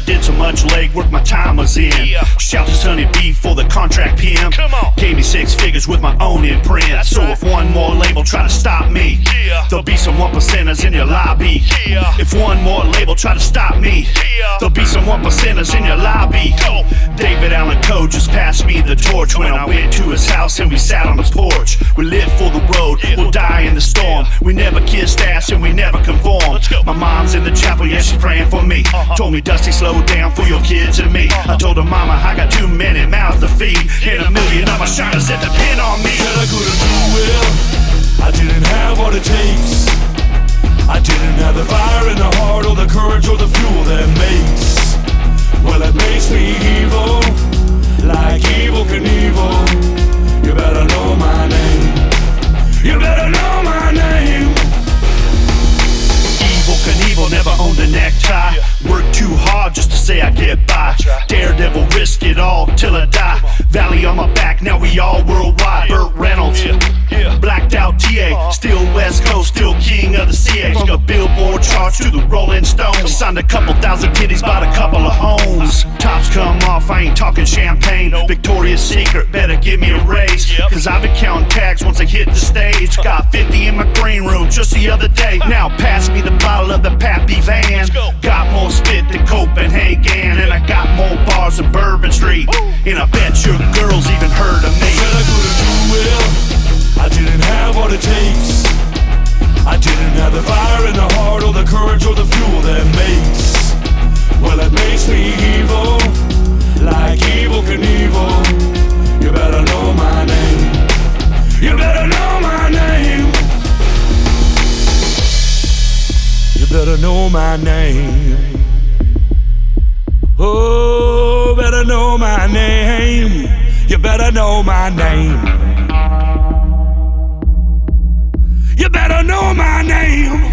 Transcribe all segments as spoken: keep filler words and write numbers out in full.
did so much legwork, my time was in. Yeah. Shout to Sonny B for the contract P M. Come on. Gave me six figures with my own imprint. That's so right. if one more label try to stop me, Yeah. there'll be some one percenters in your lobby. Yeah. If one more label try to stop me, Yeah. there'll be some one percenters in your lobby. Go. David Allen Coe just passed me the torch when I went to his house and we sat on his porch. We live for the road, we'll die in the storm. We never kissed ass and we never conform. Let's go. My mom's in the chapel, yeah, she's praying for me. Uh-huh. Told me, Dusty, slow down for your kids and me. I told her, Mama, I got too many mouths to feed, and a million of my shiners that depend on me. Said I couldn't do well, I didn't have what it takes. I didn't have the fire in the heart or the courage or the fuel that makes. Well, it makes me evil, like Evel Knievel. You better know my name. You better know my name. Evel Knievel never owned a necktie. Work too hard just to say I get by. right. Daredevil, risk it all till I die. Valley on my back, now we all worldwide. Burt Reynolds, Yeah. Yeah. blacked out T A, still West Coast, still king of the C A. From the Billboard charts to the Rolling Stones. Signed a couple thousand titties, bought a couple of homes. Tops come off, I ain't talking champagne. Nope. Victoria's Secret, better give me a raise. Yep. Cause I've been counting tags once I hit the stage. Got fifty in my green room just the other day. Now pass me the bottle of the Pappy Van. go. Got more spit than Copenhagen, and I got more bars than Bourbon Street. And I bet your girls even heard of me. Said I couldn't do well, I didn't have what it takes. I didn't have the fire in the heart or the courage or the fuel that makes. Well, it makes me evil, like Evel Knievel. You better know my name. You better know my name. You better know my name. Oh, better know my name. You better know my name. You better know my name.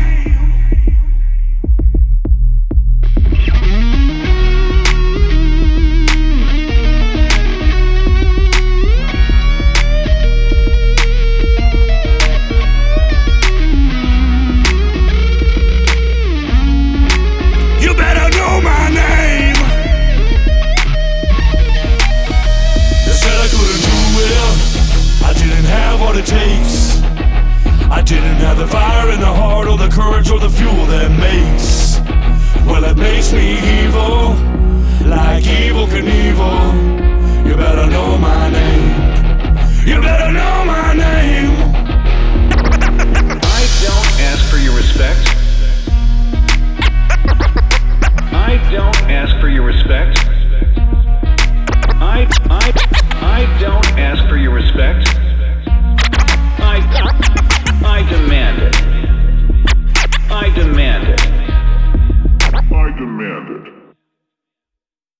You better know my name. They said I couldn't do well, I didn't have what it takes. I didn't have the fire in the heart or the courage or the fuel that makes. Well, it makes me evil, like Evel Knievel.